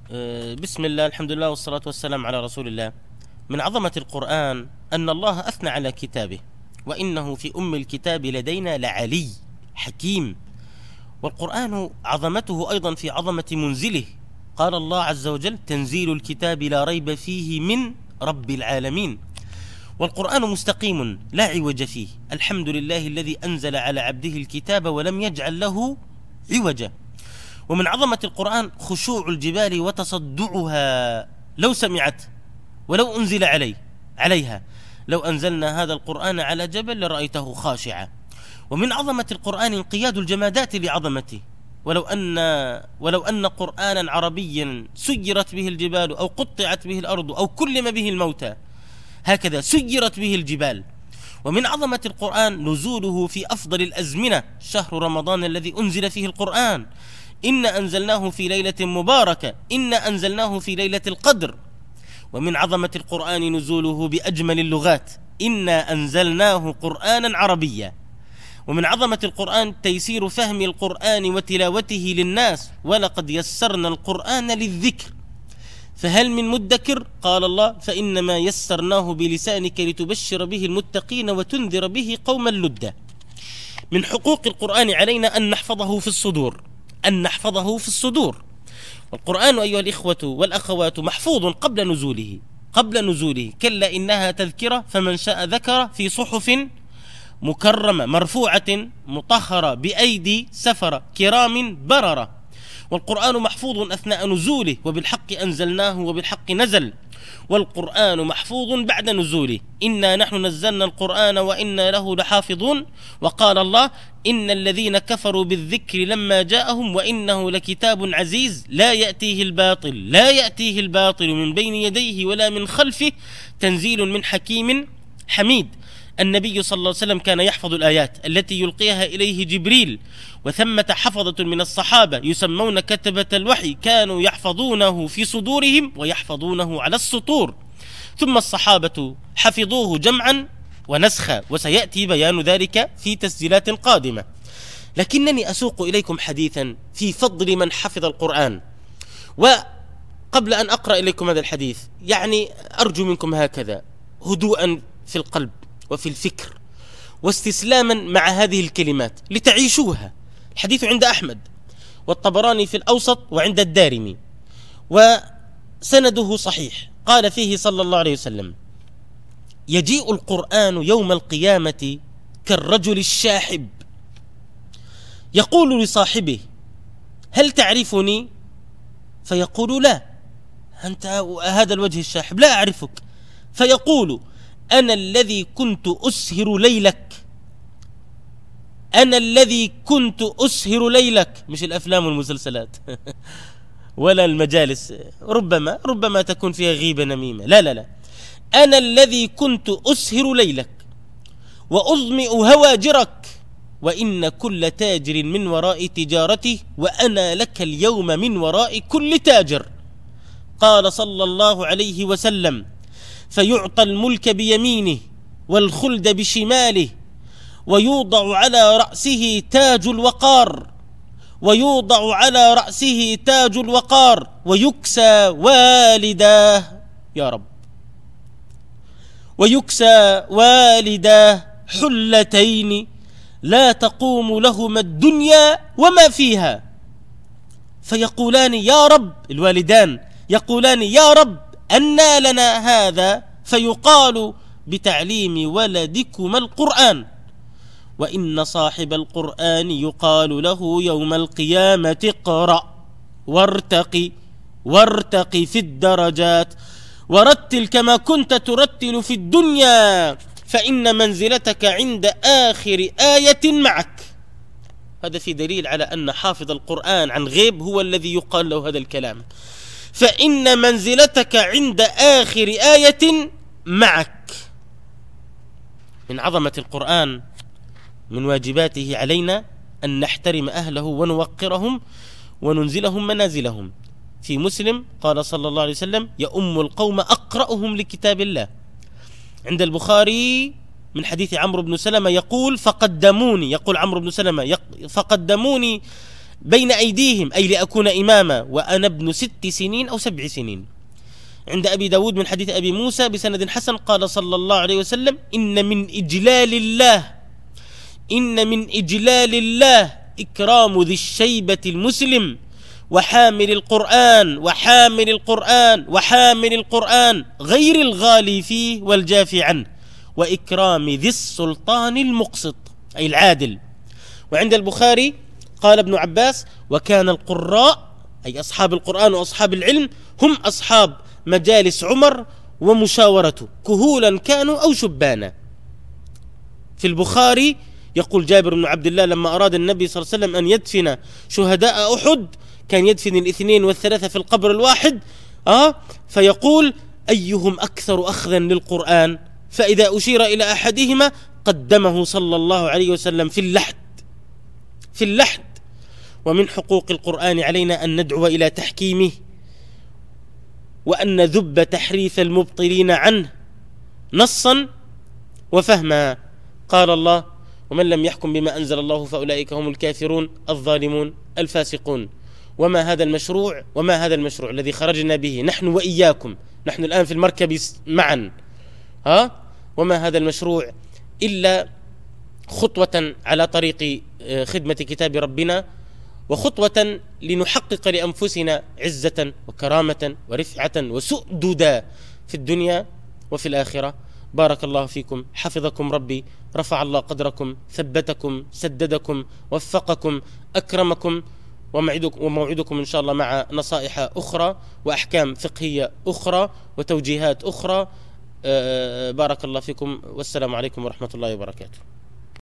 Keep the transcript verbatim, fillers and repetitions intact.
أه، بسم الله، الحمد لله، والصلاة والسلام على رسول الله. من عظمة القرآن أن الله أثنى على كتابه، وإنه في أم الكتاب لدينا لعلي حكيم. والقرآن عظمته أيضا في عظمة منزله. قال الله عز وجل: تنزيل الكتاب لا ريب فيه من رب العالمين. والقرآن مستقيم لا عوج فيه. الحمد لله الذي أنزل على عبده الكتاب ولم يجعل له عوجا. ومن عظمة القرآن خشوع الجبال وتصدعها لو سمعت ولو أنزل عليه عليها. لو أنزلنا هذا القرآن على جبل لرأيته خاشعا. ومن عظمة القرآن انقياد الجمادات لعظمته. ولو أن ولو أن قرآنا عربيا سيرت به الجبال أو قطعت به الأرض أو كلم به الموتى، هكذا سيرت به الجبال. ومن عظمة القرآن نزوله في أفضل الأزمنة، شهر رمضان الذي أنزل فيه القرآن. إنا أنزلناه في ليلة مباركة، إنا أنزلناه في ليلة القدر. ومن عظمة القرآن نزوله بأجمل اللغات، إنا أنزلناه قرآنا عربيا. ومن عظمة القرآن تيسير فهم القرآن وتلاوته للناس، ولقد يسرنا القرآن للذكر فهل من مدكر؟ قال الله: فإنما يسرناه بلسانك لتبشر به المتقين وتنذر به قوما لدا. من حقوق القرآن علينا أن نحفظه في الصدور، أن نحفظه في الصدور. والقرآن أيها الإخوة والأخوات محفوظ قبل نزوله قبل نزوله كلا إنها تذكرة فمن شاء ذكر، في صحف مكرمة مرفوعة مطهرة بأيدي سفرة كرام بررة. والقرآن محفوظ أثناء نزوله، وبالحق أنزلناه وبالحق نزل. والقرآن محفوظ بعد نزوله، إنا نحن نزلنا القرآن وإنا له لحافظون. وقال الله: إن الذين كفروا بالذكر لما جاءهم وإنه لكتاب عزيز لا يأتيه الباطل لا يأتيه الباطل من بين يديه ولا من خلفه تنزيل من حكيم حميد. النبي صلى الله عليه وسلم كان يحفظ الآيات التي يلقيها إليه جبريل، وثمة حفظة من الصحابة يسمون كتبة الوحي كانوا يحفظونه في صدورهم ويحفظونه على السطور. ثم الصحابة حفظوه جمعا ونسخا، وسيأتي بيان ذلك في تسجيلات قادمة. لكنني أسوق إليكم حديثا في فضل من حفظ القرآن. وقبل أن أقرأ إليكم هذا الحديث يعني أرجو منكم هكذا هدوءا في القلب وفي الفكر، واستسلاما مع هذه الكلمات لتعيشوها. الحديث عند أحمد والطبراني في الأوسط وعند الدارمي، وسنده صحيح. قال فيه صلى الله عليه وسلم: يجيء القرآن يوم القيامة كالرجل الشاحب، يقول لصاحبه: هل تعرفني؟ فيقول: لا. أنت هذا الوجه الشاحب، لا أعرفك. فيقول: أنا الذي كنت أسهر ليلك أنا الذي كنت أسهر ليلك. مش الأفلام والمسلسلات ولا المجالس، ربما ربما تكون فيها غيبة نميمة، لا لا لا أنا الذي كنت أسهر ليلك وأظمئ هواجرك، وإن كل تاجر من وراء تجارته، وأنا لك اليوم من وراء كل تاجر. قال صلى الله عليه وسلم: فيعطى الملك بيمينه والخلد بشماله، ويوضع على رأسه تاج الوقار ويوضع على رأسه تاج الوقار ويكسى والداه يا رب ويكسى والداه حلتين لا تقوم لهما الدنيا وما فيها، فيقولان: يا رب، الوالدان يقولان: يا رب أنى لنا هذا؟ فيقال: بتعليم ولدكما القرآن. وإن صاحب القرآن يقال له يوم القيامة: اقرأ وارتقي وارتقي في الدرجات ورتل كما كنت ترتل في الدنيا، فإن منزلتك عند آخر آية معك. هذا في دليل على أن حافظ القرآن عن غيب هو الذي يقال له هذا الكلام. فإن منزلتك عند آخر آية معك. من عظمة القرآن من واجباته علينا أن نحترم أهله ونوقرهم وننزلهم منازلهم. في مسلم قال صلى الله عليه وسلم: يؤم القوم أقرأهم لكتاب الله. عند البخاري من حديث عمرو بن سلمة يقول: فقدموني يقول عمرو بن سلمة فقدموني بين أيديهم، أي لأكون إماما وأنا ابن ست سنين أو سبع سنين. عند أبي داود من حديث أبي موسى بسند حسن قال صلى الله عليه وسلم: إن من إجلال الله إن من إجلال الله إكرام ذي الشيبة المسلم وحامل القرآن وحامل القرآن وحامل القرآن غير الغالي فيه والجافي عنه، وإكرام ذي السلطان المقسط أي العادل. وعند البخاري قال ابن عباس: وكان القراء أي أصحاب القرآن وأصحاب العلم هم أصحاب مجالس عمر ومشاورته، كهولا كانوا أو شبانا. في البخاري يقول جابر بن عبد الله: لما أراد النبي صلى الله عليه وسلم أن يدفن شهداء أحد كان يدفن الاثنين والثلاثة في القبر الواحد، آه فيقول: أيهم أكثر أخذا للقرآن؟ فإذا أشير إلى أحدهما قدمه صلى الله عليه وسلم في اللحد في اللحد. ومن حقوق القرآن علينا أن ندعو إلى تحكيمه، وأن نذب تحريف المبطلين عنه نصا وفهما. قال الله: ومن لم يحكم بما أنزل الله فأولئك هم الكافرون الظالمون الفاسقون. وما هذا المشروع وما هذا المشروع الذي خرجنا به نحن وإياكم، نحن الآن في المركب معا، ها وما هذا المشروع إلا خطوة على طريق خدمة كتاب ربنا، وخطوة لنحقق لأنفسنا عزة وكرامة ورفعة وسؤددا في الدنيا وفي الآخرة. بارك الله فيكم، حفظكم ربي، رفع الله قدركم، ثبتكم، سددكم، وفقكم، أكرمكم، وموعدكم إن شاء الله مع نصائح أخرى وأحكام فقهية أخرى وتوجيهات أخرى. بارك الله فيكم، والسلام عليكم ورحمة الله وبركاته.